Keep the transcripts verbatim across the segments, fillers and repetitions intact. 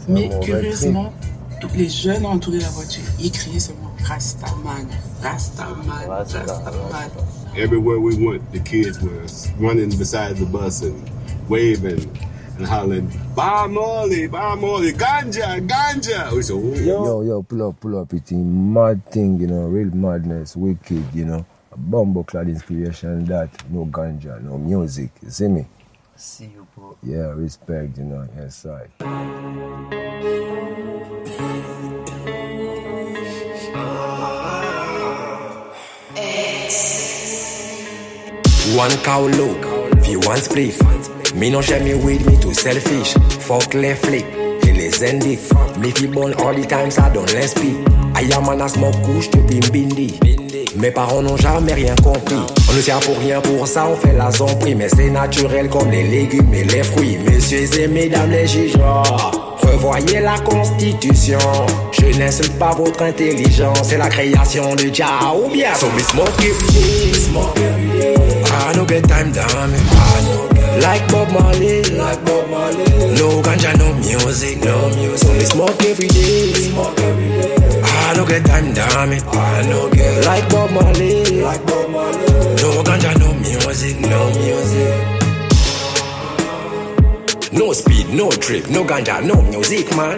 Mais curieusement, les jeunes ont entouré la voiture. Ils criaient seulement Rastaman, Rastaman, Rastaman. Everywhere we went, the kids were running beside the bus and waving and hollering, Bob Marley, Bob Marley, ganja, ganja. We said, oh. Yo, yo, pull up, pull up. It's a mad thing, you know, real madness, wicked, you know. A bumble-clad inspiration, that, no ganja, no music, you see me? See you, bro. Yeah, respect, you know, yes, I. One cow look, fi one spliff. Me no share me weed, me too selfish. Fuck left flick, et les endit. Me fi bon all the time, ça donne l'inspi. I am man a smoke couche depuis Mbindi. Mes parents n'ont jamais rien compris. On ne tient pour rien, pour ça on fait la zombie. Mais c'est naturel comme les légumes et les fruits. Messieurs et mesdames les juges, revoyez la constitution. Je n'insulte pas votre intelligence. C'est la création de Jah ou bien. So we smoke every day, smoke every day. I no get time damn it. I no get like Bob Marley, like Bob Marley. No ganja, no music, no music. So we smoke every day, smoke every day. I no get time damn it. I no get like Bob Marley, like Bob Marley. No ganja, no music, no music. No speed, no trip, no ganja, no music, man.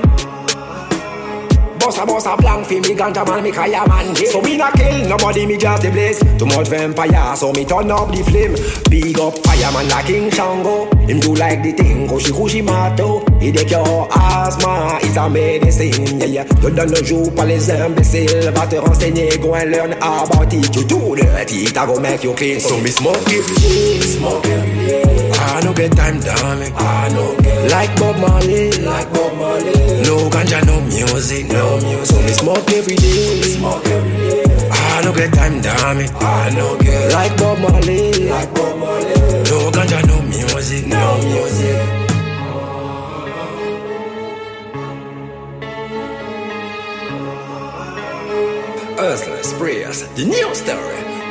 Bossa bossa blank fi me ganja man, me kaya man. So me not kill nobody, me just the blaze. Too much vampire, so me turn up the flame. Big up fireman like King Shango. Him do like the thing, kushi kushi mato. He dey cure asthma, it's a medicine, yeah yeah. Tu donnes le jour par les imbéciles. Va te renseigner, go and learn about it. You do dirty, that go make you clean. So me smoke every day, smoke every day. I no get time, damn it. I no get like Bob Marley, like Bob Marley. No ganja, no music, no music. So me smoke every day, smoke every day. I no get time, damn it. I no get like Bob Marley, like Bob Marley. No ganja, no music, no music. Hustlers, sprayers, the new story.